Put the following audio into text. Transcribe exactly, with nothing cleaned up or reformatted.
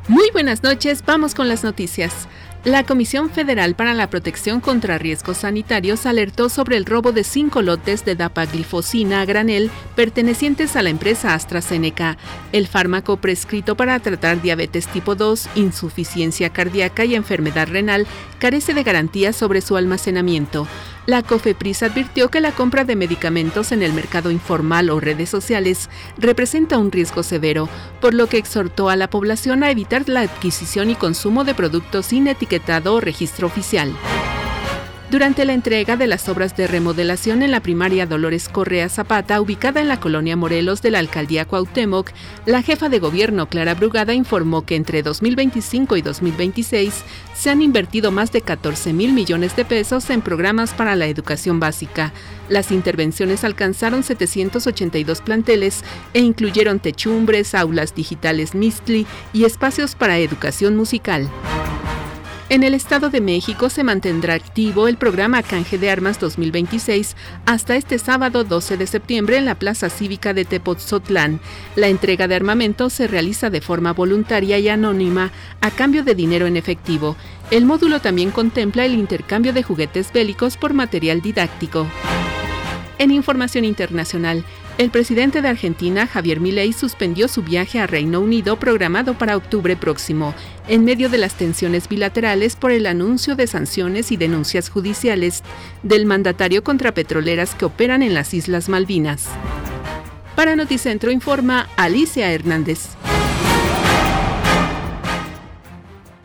Muy buenas noches, vamos con las noticias. La Comisión Federal para la Protección contra Riesgos Sanitarios alertó sobre el robo de cinco lotes de dapaglifosina a granel pertenecientes a la empresa AstraZeneca. El fármaco prescrito para tratar diabetes tipo dos, insuficiencia cardíaca y enfermedad renal carece de garantías sobre su almacenamiento. La COFEPRIS advirtió que la compra de medicamentos en el mercado informal o redes sociales representa un riesgo severo, por lo que exhortó a la población a evitar la adquisición y consumo de productos sin etiquetado o registro oficial. Durante la entrega de las obras de remodelación en la primaria Dolores Correa Zapata, ubicada en la colonia Morelos de la alcaldía Cuauhtémoc, la jefa de gobierno Clara Brugada informó que entre dos mil veinticinco y dos mil veintiséis se han invertido más de catorce mil millones de pesos en programas para la educación básica. Las intervenciones alcanzaron setecientos ochenta y dos planteles e incluyeron techumbres, aulas digitales Mistli y espacios para educación musical. En el Estado de México se mantendrá activo el programa Canje de Armas dos mil veintiséis hasta este sábado doce de septiembre en la Plaza Cívica de Tepoztlán. La entrega de armamento se realiza de forma voluntaria y anónima a cambio de dinero en efectivo. El módulo también contempla el intercambio de juguetes bélicos por material didáctico. En información internacional, el presidente de Argentina, Javier Milei, suspendió su viaje a Reino Unido programado para octubre próximo, en medio de las tensiones bilaterales por el anuncio de sanciones y denuncias judiciales del mandatario contra petroleras que operan en las Islas Malvinas. Para Noticentro informa Alicia Hernández.